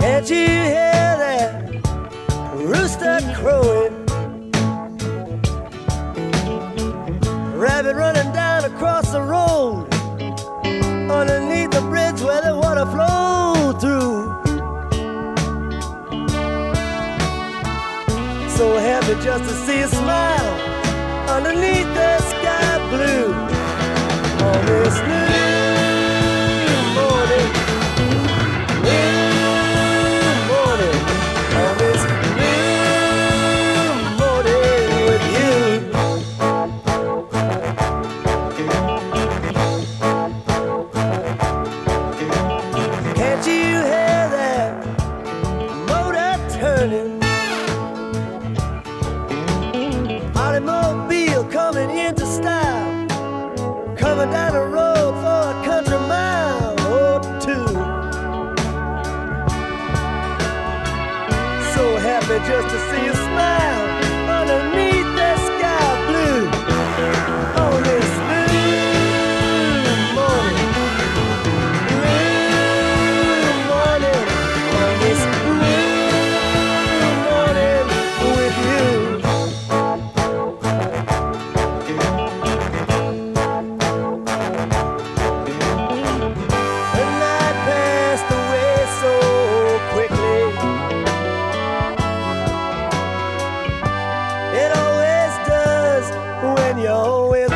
Can't you hear that rooster crowing? Rabbit running down across the road, underneath the bridge where the water flowed through. So happy just to see a smile underneath the sky blue on this new morning, on this new morning with you. Can't you hear that motor turning? Automobile coming into style, coming down the road for a country mile or two. So happy just to see you smile underneath the sky blue on this new morning, on this new morning with you. The night passed away so quickly. It always does when you're with me.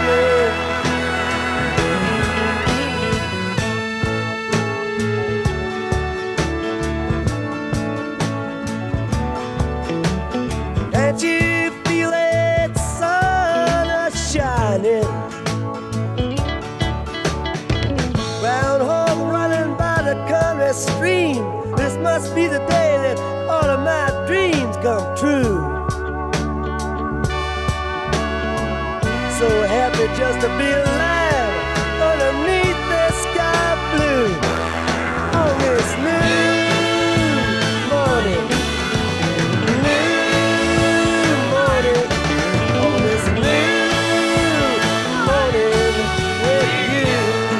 Can't you feel it, sun shining? Groundhog running by the country stream. This must be the day that all of my dreams come true. So happy just to be alive underneath the sky blue on this new morning, on this new morning with you.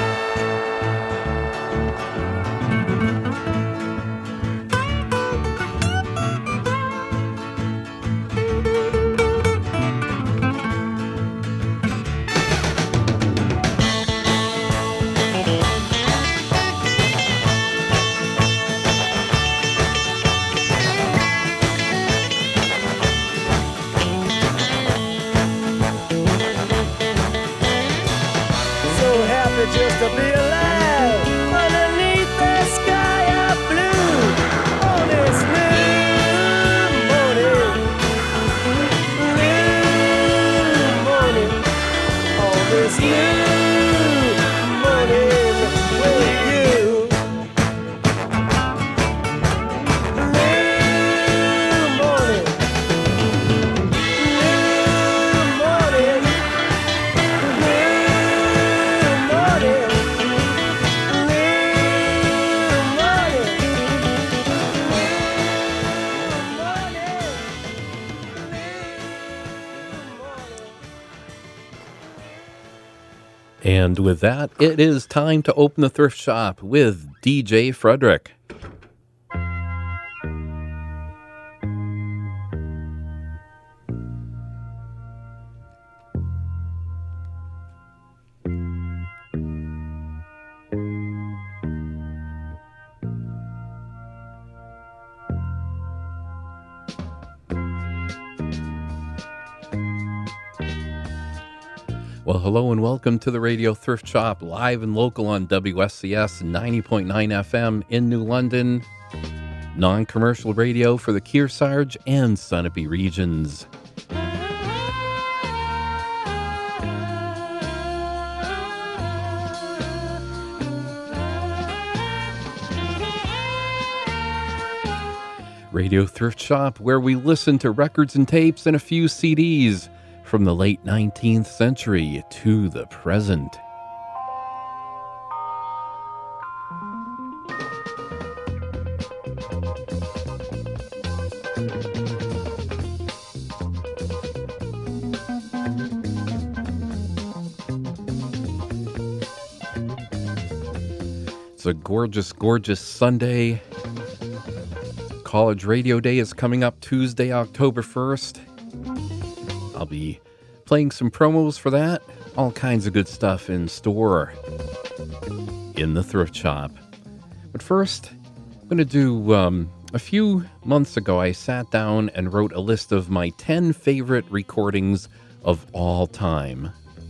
So happy just to be alive underneath the sky of blue on this new morning, on this new morning with you. New morning, And with that, it is time to open the thrift shop with DJ Frederick. Well, hello and welcome to the Radio Thrift Shop, live and local on WSCS 90.9 FM in New London, non-commercial radio for the Kearsarge and Sunapee regions. Radio Thrift Shop, where we listen to records and tapes and a few CDs from the late 19th century to the present. It's a gorgeous, gorgeous Sunday. College Radio Day is coming up Tuesday, October 1st. I'll be playing some promos for that. All kinds of good stuff in store in the thrift shop. But first, I'm going to do, a few months ago, I sat down and wrote a list of my 10 favorite recordings of all time.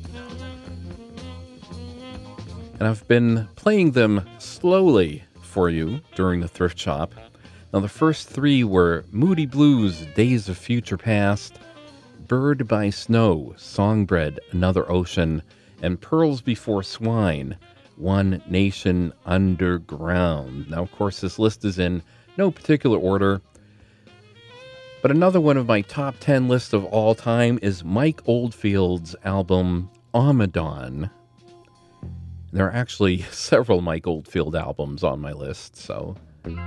And I've been playing them slowly for you during the thrift shop. Now, the first three were Moody Blues, Days of Future Past, Bird by Snow, Songbird, Another Ocean, and Pearls Before Swine, One Nation Underground. Now, of course, this list is in no particular order, but another one of my top 10 lists of all time is Mike Oldfield's album, Amadon. There are actually several Mike Oldfield albums on my list, so...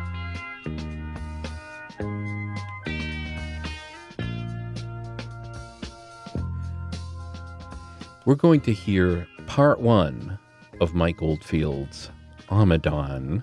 We're going to hear part one of Mike Oldfield's Amadon.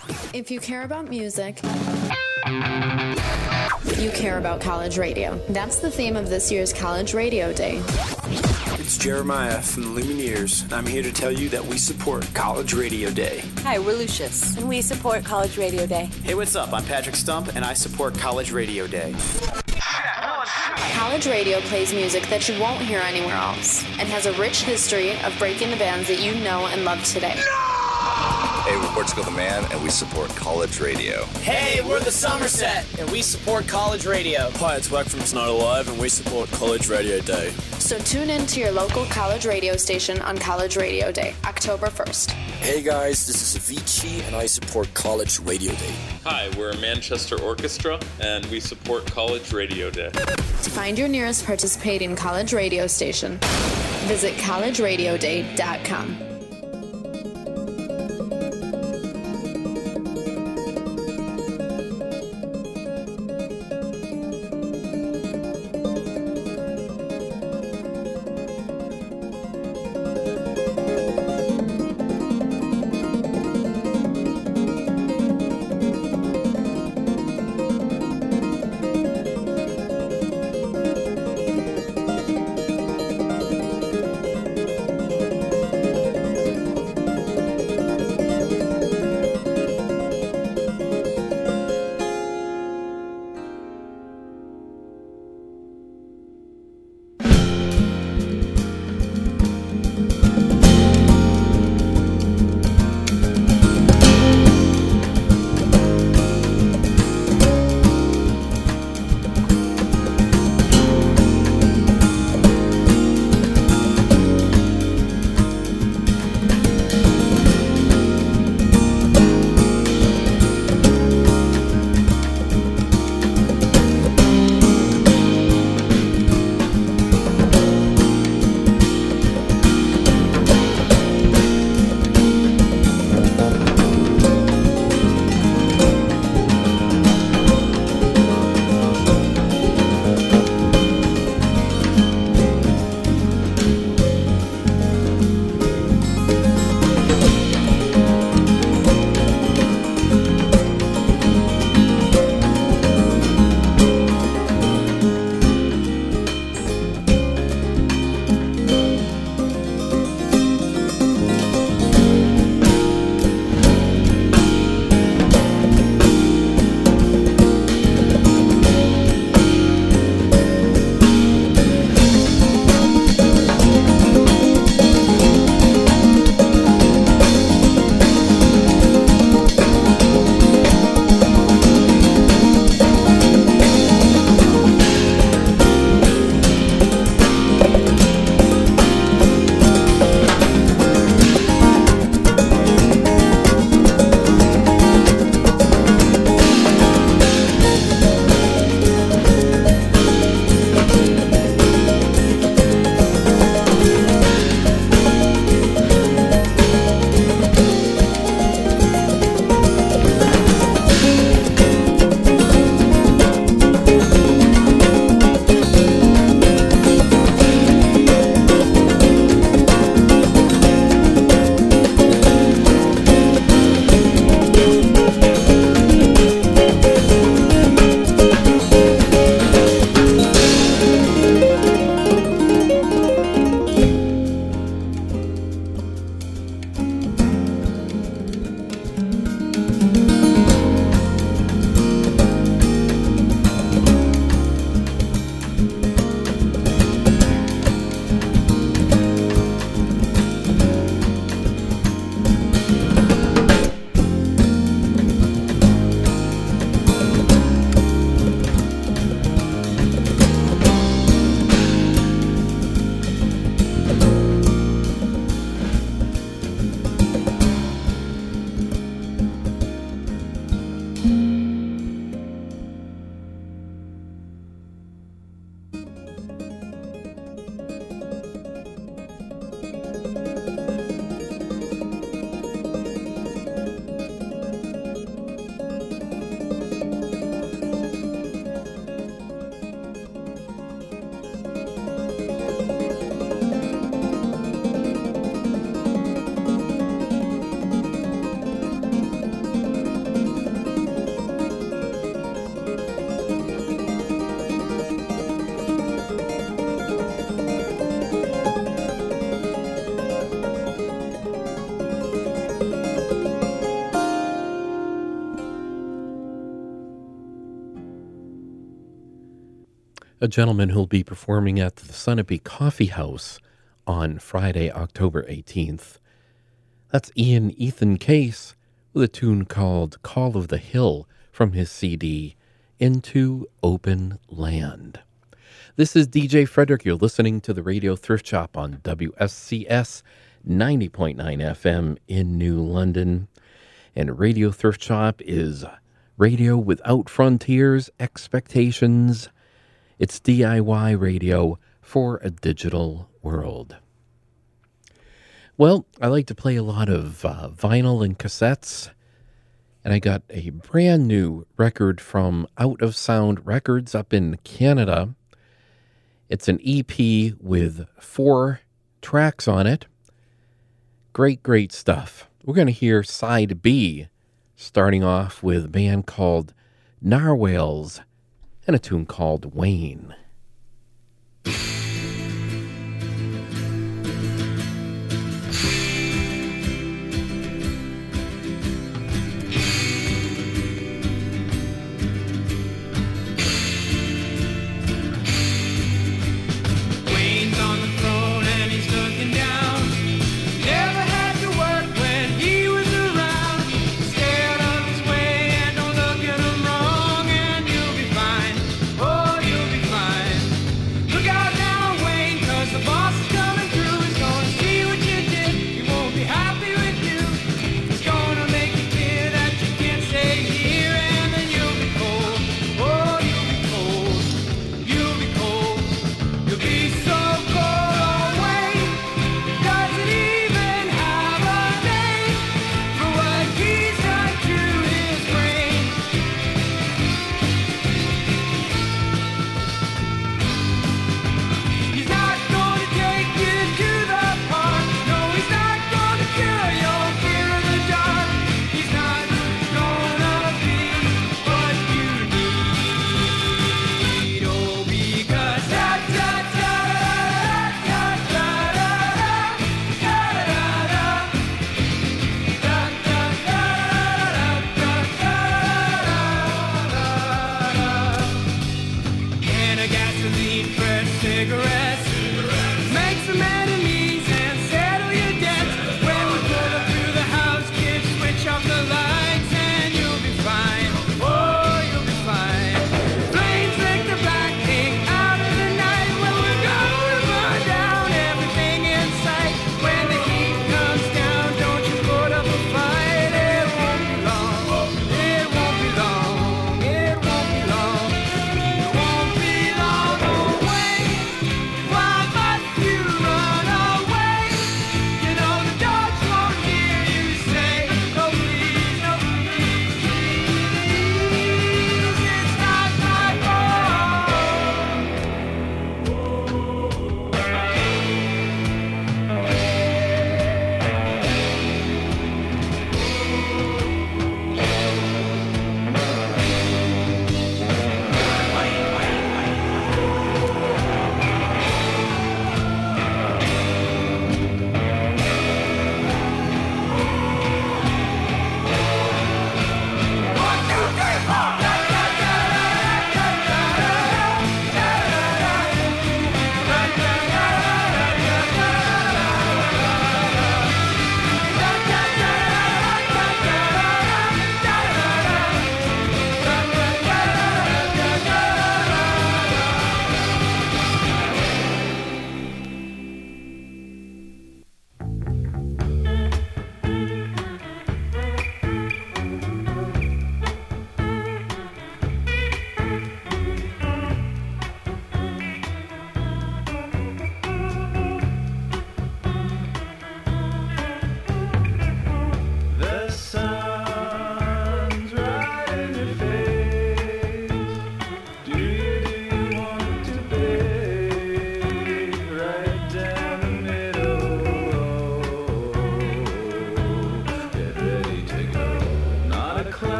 If you care about music, you care about college radio. That's the theme of this year's College Radio Day. It's Jeremiah from the Lumineers, and I'm here to tell you that we support College Radio Day. Hi, we're Lucius, and we support College Radio Day. Hey, what's up? I'm Patrick Stump, and I support College Radio Day. College radio plays music that you won't hear anywhere else and has a rich history of breaking the bands that you know and love today. Hey, we're Portugal the Man, and we support College Radio. Hey, we're the Somerset, and we support College Radio. Hi, it's Wack from Tonight Alive, and we support College Radio Day. So tune in to your local college radio station on College Radio Day, October 1st. Hey guys, this is Avicii, and I support College Radio Day. Hi, we're a Manchester Orchestra, and we support College Radio Day. To find your nearest participating college radio station, visit collegeradioday.com. a gentleman who'll be performing at the Sunapee Coffee House on Friday, October 18th. That's Ian Ethan Case with a tune called Call of the Hill from his CD, Into Open Land. This is DJ Frederick. You're listening to the Radio Thrift Shop on WSCS 90.9 FM in New London. And Radio Thrift Shop is radio without frontiers, expectations. It's DIY radio for a digital world. Well, I like to play a lot of vinyl and cassettes, and I got a brand new record from Out of Sound Records up in Canada. It's an EP with 4 tracks on it. Great, great stuff. We're going to hear side B, starting off with a band called Narwhals and a tune called Wayne.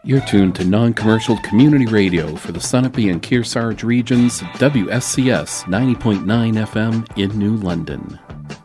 You're tuned to non-commercial community radio for the Sunapee and Kearsarge regions, WSCS 90.9 FM in New London.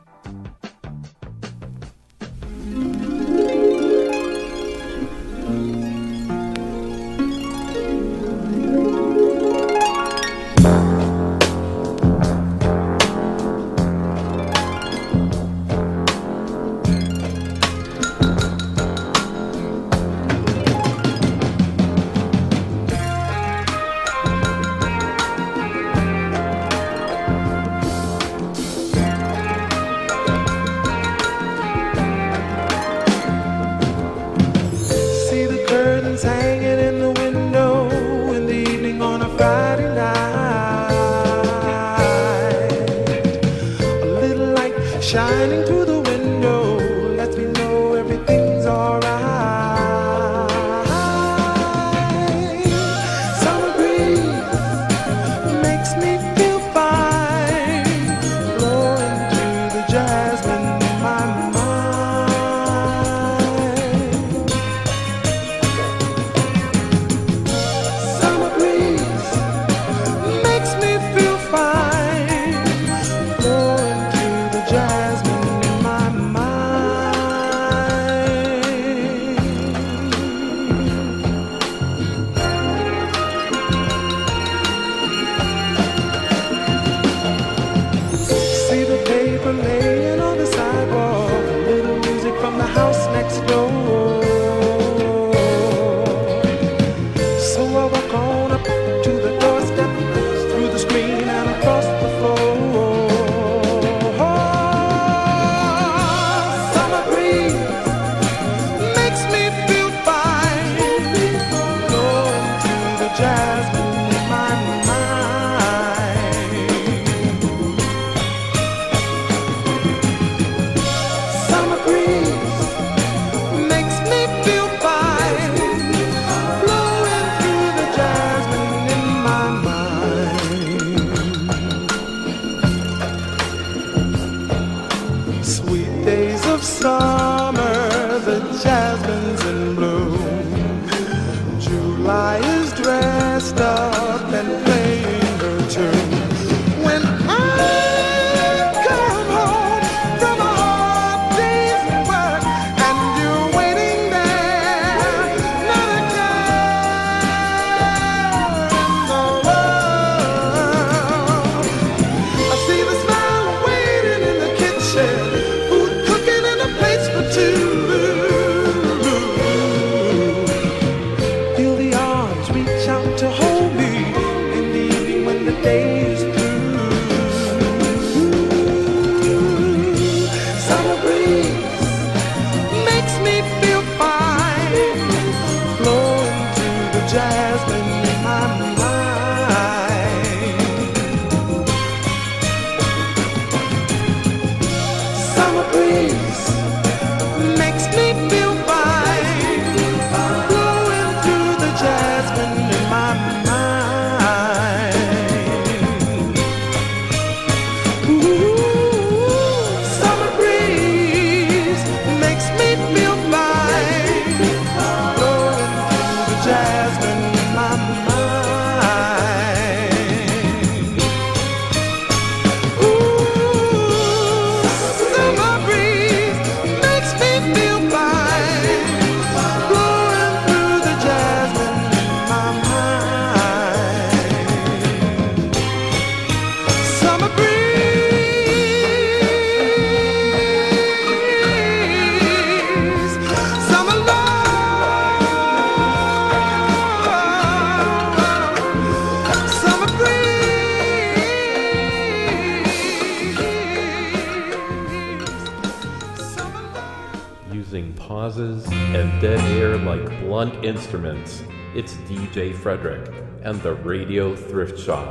Instruments. It's DJ Frederick and the Radio Thrift Shop.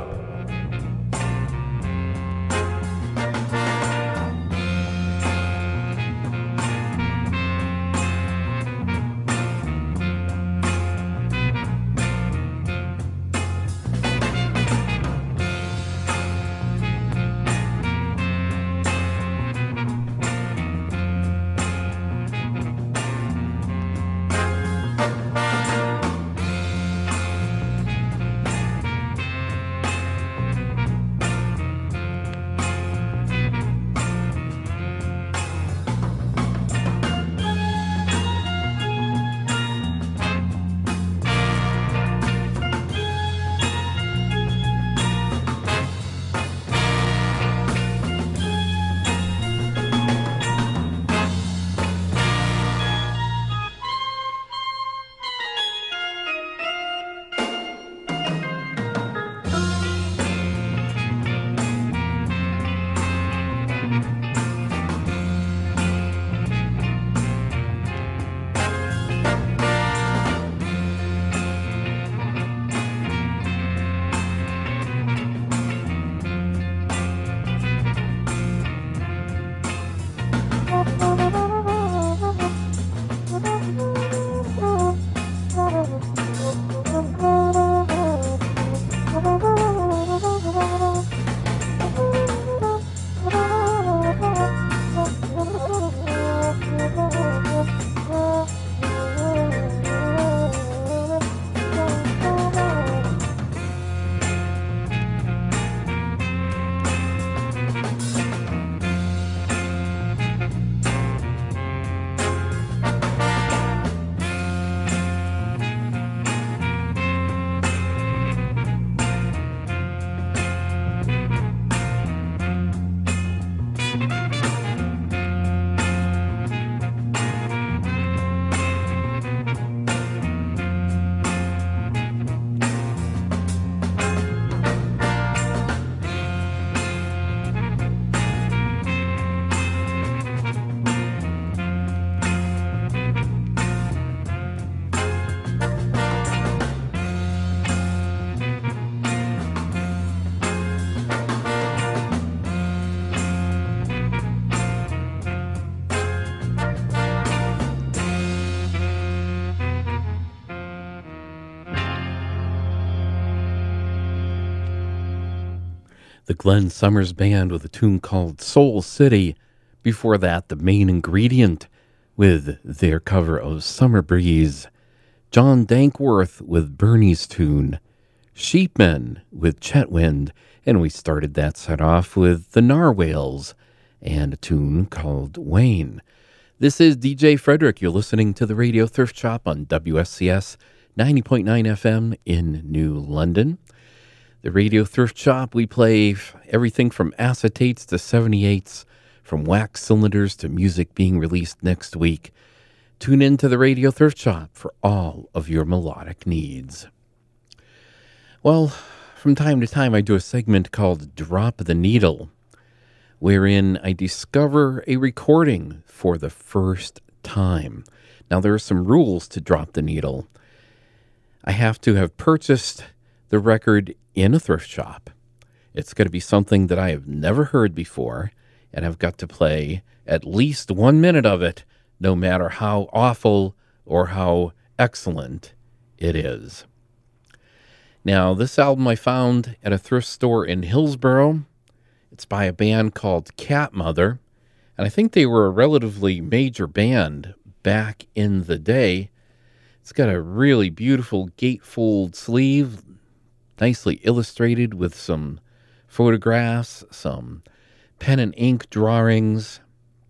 The Glenn Summers Band with a tune called Soul City. Before that, The Main Ingredient with their cover of Summer Breeze. John Dankworth with Bernie's tune. Sheepmen with Chetwynd. And we started that set off with the Narwhales and a tune called Wayne. This is DJ Frederick. You're listening to the Radio Thrift Shop on WSCS 90.9 FM in New London. The Radio Thrift Shop, we play everything from acetates to 78s, from wax cylinders to music being released next week. Tune in to the Radio Thrift Shop for all of your melodic needs. Well, from time to time I do a segment called Drop the Needle, wherein I discover a recording for the first time. Now, there are some rules to Drop the Needle. I have to have purchased the record in a thrift shop. It's going to be something that I have never heard before, and I've got to play at least 1 minute of it, no matter how awful or how excellent it is. Now, this album I found at a thrift store in Hillsborough. It's by a band called Cat Mother, and I think they were a relatively major band back in the day. It's got a really beautiful gatefold sleeve, nicely illustrated with some photographs, some pen and ink drawings,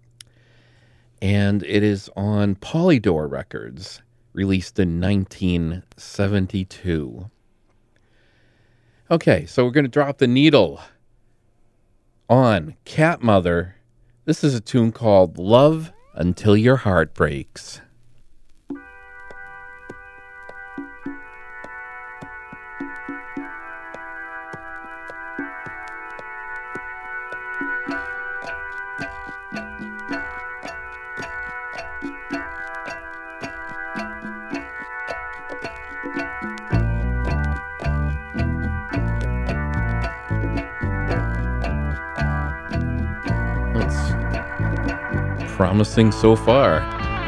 and it is on Polydor Records, released in 1972. Okay, so we're going to drop the needle on Cat Mother. This is a tune called Love Until Your Heart Breaks. Promising so far.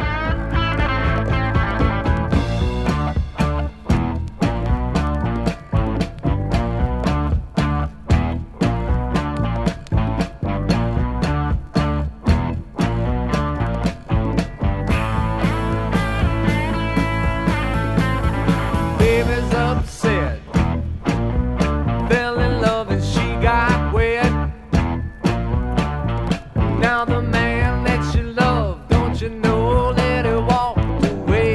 Baby's upset, fell in love and she got wet. Now the man that she loved, don't you know that he walked away?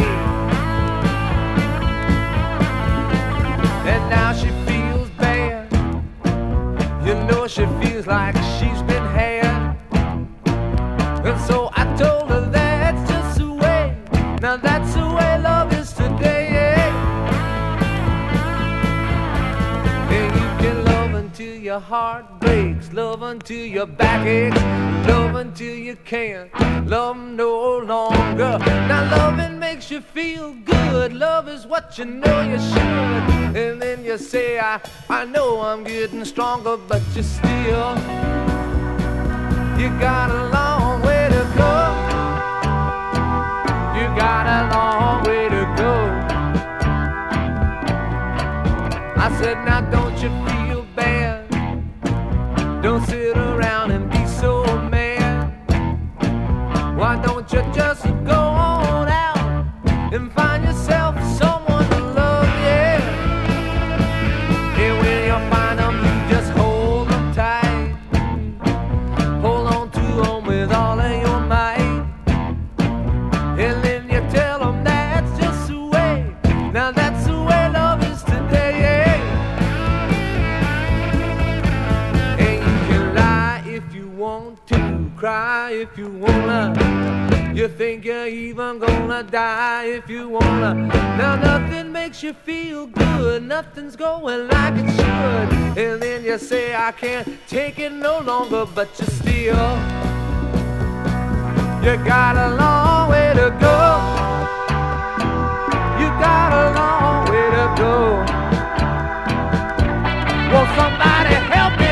And now she feels bad, you know she feels like she's been had. And so I told her that's just the way, now that's the way love is today. And you can love until your heart breaks, love until your back aches, love until you can't love no longer. Now loving makes you feel good, love is what you know you should. And then you say, I know I'm getting stronger, but you still, you got a long way to go. You got a long way to go. I said, now don't you feel bad, don't sit around and be so mad. Why don't you just go on out and find yourself someone to love, yeah. And when you find them, you just hold them tight, hold on to them with all of your might. And then you tell them that's just the way, now that's the way love is today, yeah. And you can lie if you want to, cry if you wanna, you think you're even gonna die if you wanna. Now nothing makes you feel good, nothing's going like it should. And then you say, I can't take it no longer, but you still, you got a long way to go. You got a long way to go. Will somebody help me?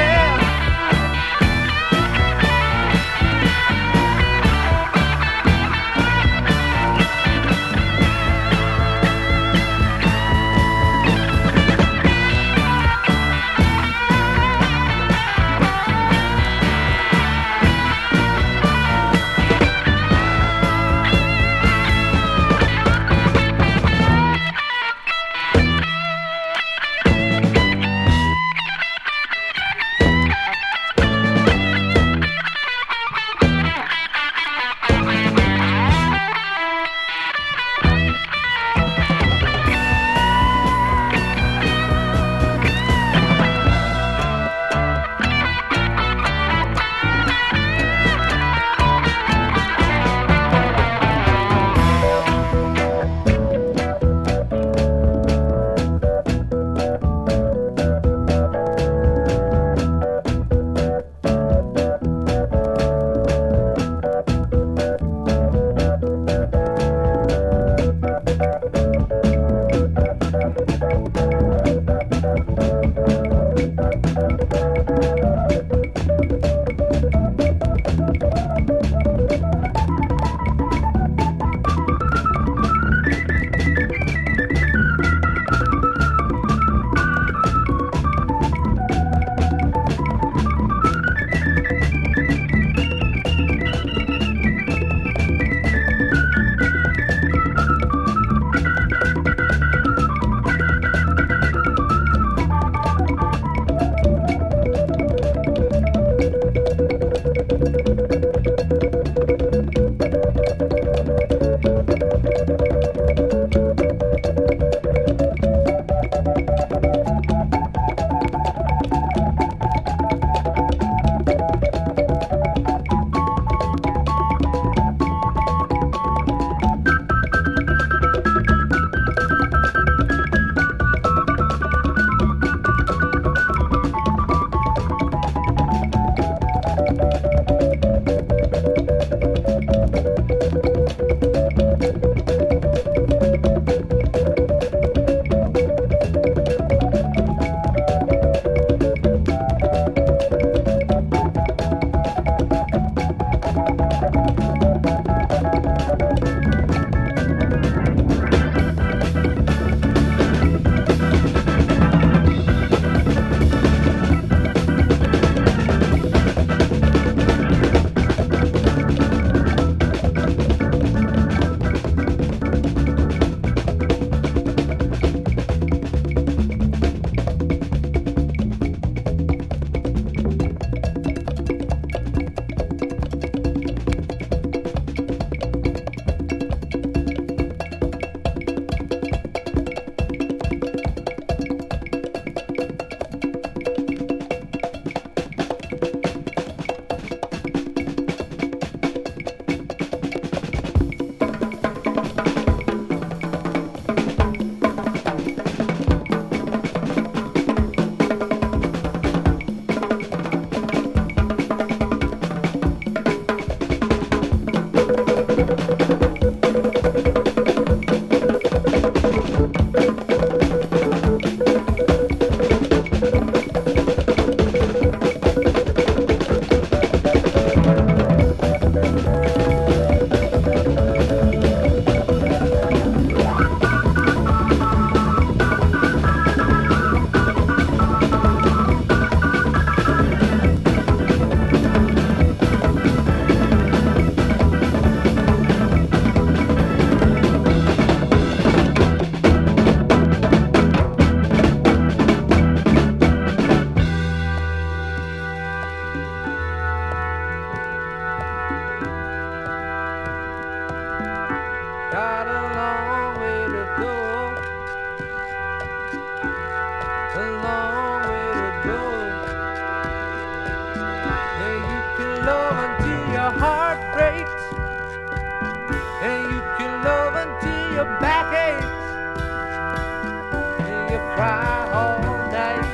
breaks, and you can love until your back aches, and you cry all night.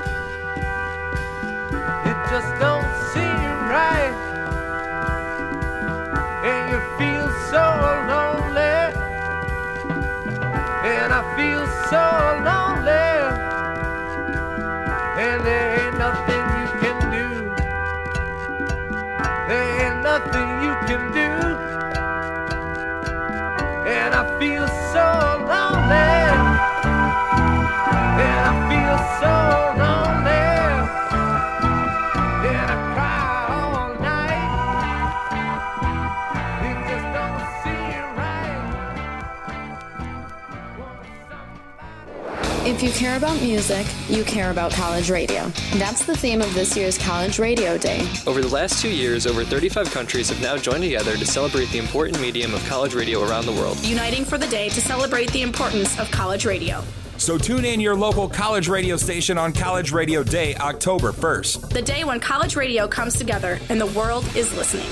It just don't seem right, and you feel so lonely, and I feel so lonely, and there ain't nothing you can do. There ain't nothing you can do, and I feel so lonely, and I feel so lonely, and I cry all night. It just don't seem right. If you care about music, you care about college radio. That's the theme of this year's College Radio Day. Over the last 2 years, over 35 countries have now joined together to celebrate the important medium of college radio around the world. Uniting for the day to celebrate the importance of college radio. So tune in your local college radio station on College Radio Day, October 1st. The day when college radio comes together and the world is listening.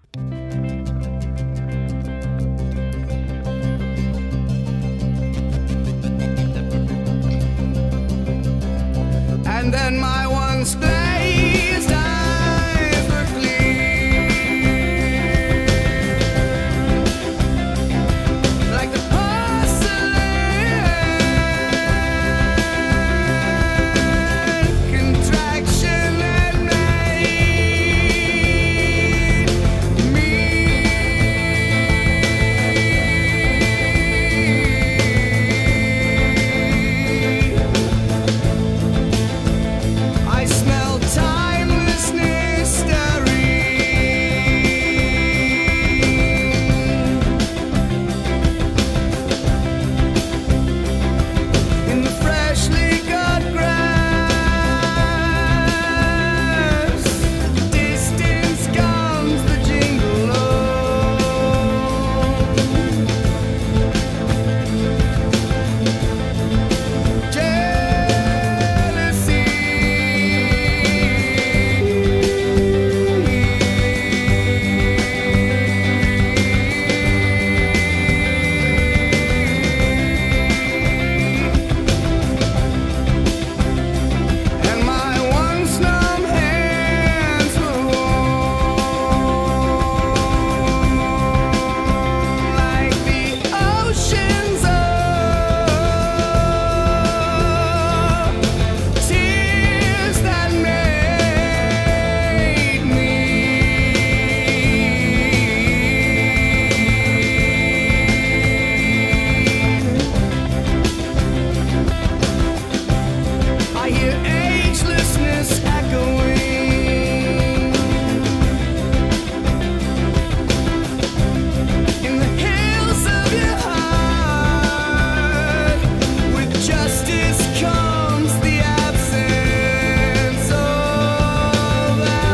And then my once glazed eyes were clear, like the porcelain contraction that made me. I smell timelessness stirring in the freshly cut grass. Distance comes the jingle of jealousy. And my once numb hands were warm, like the oceans of tears that made me. I hear agelessness echoing in the hills of your heart. With justice comes the absence of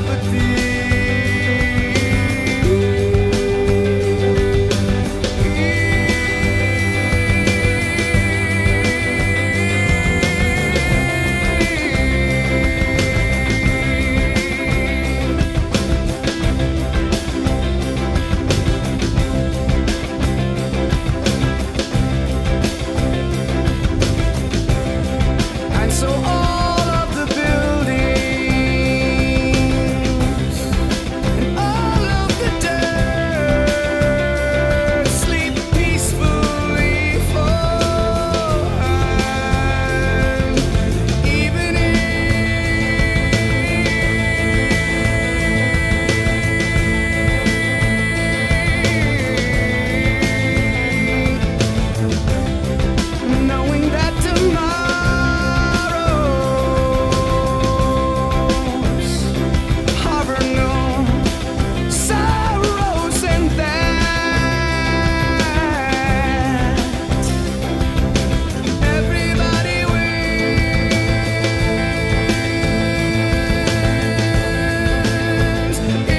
And so all of the buildings and all of the dirt sleep peacefully for evening. Knowing that tomorrows harbor no sorrows, and that everybody wins in the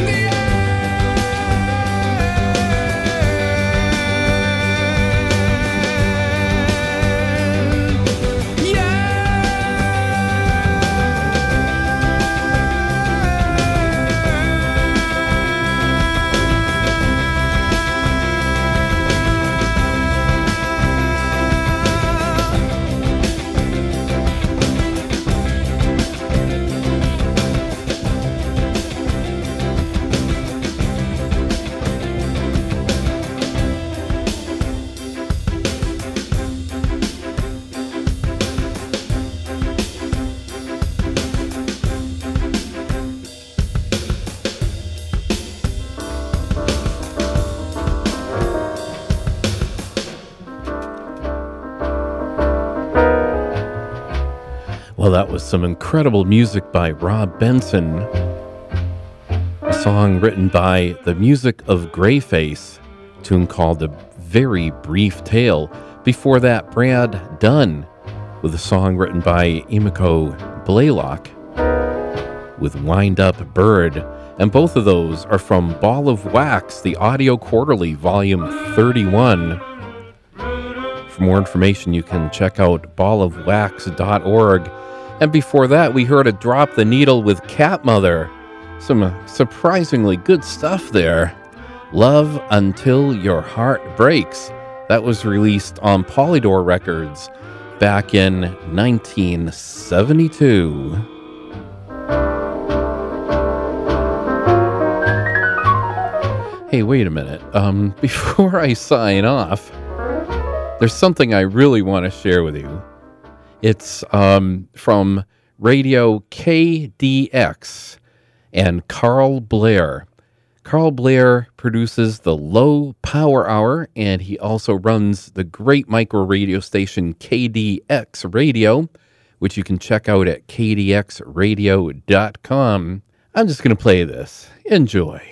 Well, that was some incredible music by Rob Benson. A song written by the Music of Greyface, a tune called A Very Brief Tale. Before that, Brad Dunn with a song written by Emiko Blaylock with Wind Up Bird. And both of those are from Ball of Wax, the Audio Quarterly, Volume 31. For more information, you can check out ballofwax.org. And before that, we heard a Drop the Needle with Cat Mother, Some surprisingly good stuff there. Love Until Your Heart Breaks. That was released on Polydor Records back in 1972. Hey, wait a minute. Before I sign off, there's something I really want to share with you. It's from Radio KDX and Carl Blair. Carl Blair produces the Low Power Hour, and he also runs the great micro radio station KDX Radio, which you can check out at kdxradio.com. I'm just going to play this. Enjoy.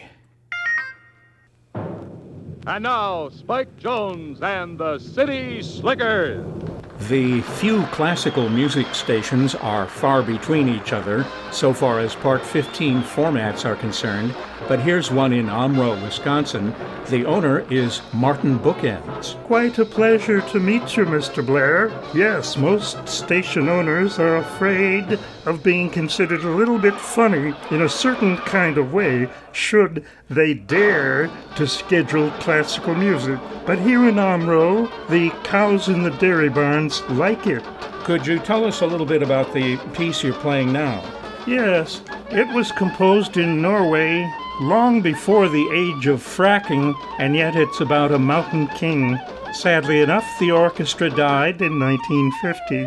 And now, Spike Jones and the City Slickers. The few classical music stations are far between each other, so far as Part 15 formats are concerned, but here's one in Omro, Wisconsin. The owner is Martin Bookends. Quite a pleasure to meet you, Mr. Blair. Yes, most station owners are afraid of being considered a little bit funny in a certain kind of way should they dare to schedule classical music. But here in Omro, the cows in the dairy barns like it. Could you tell us a little bit about the piece you're playing now? Yes, it was composed in Norway long before the age of fracking, and yet it's about a mountain king. Sadly enough, the orchestra died in 1950.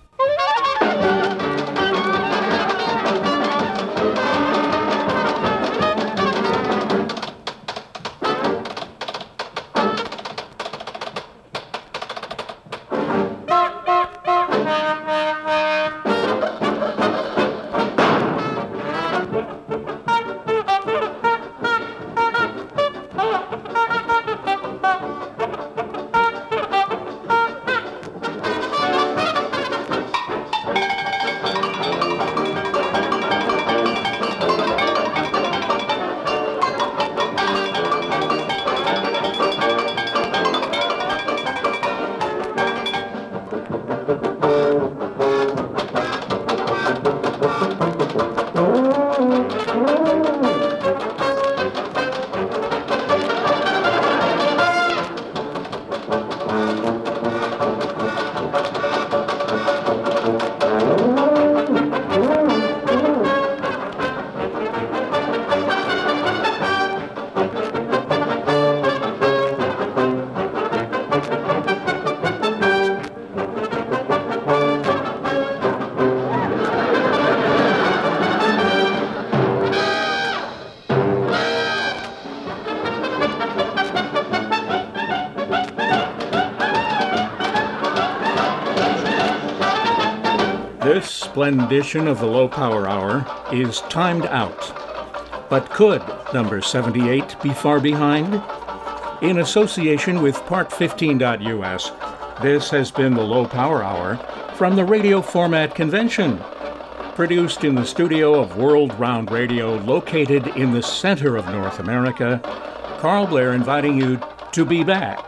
This splendition of the Low Power Hour is timed out. But could number 78 be far behind? In association with Part15.us, this has been the Low Power Hour from the Radio Format Convention. Produced in the studio of World Round Radio, located in the center of North America, Carl Blair inviting you to be back.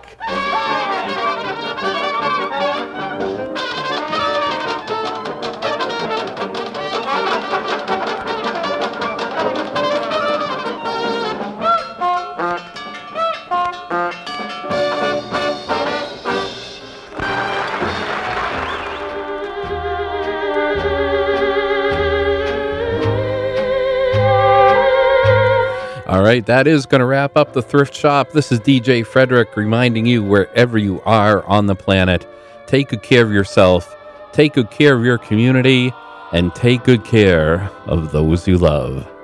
All right, that is going to wrap up the Thrift Shop. This is DJ Frederick reminding you, wherever you are on the planet, take good care of yourself, take good care of your community, and take good care of those you love.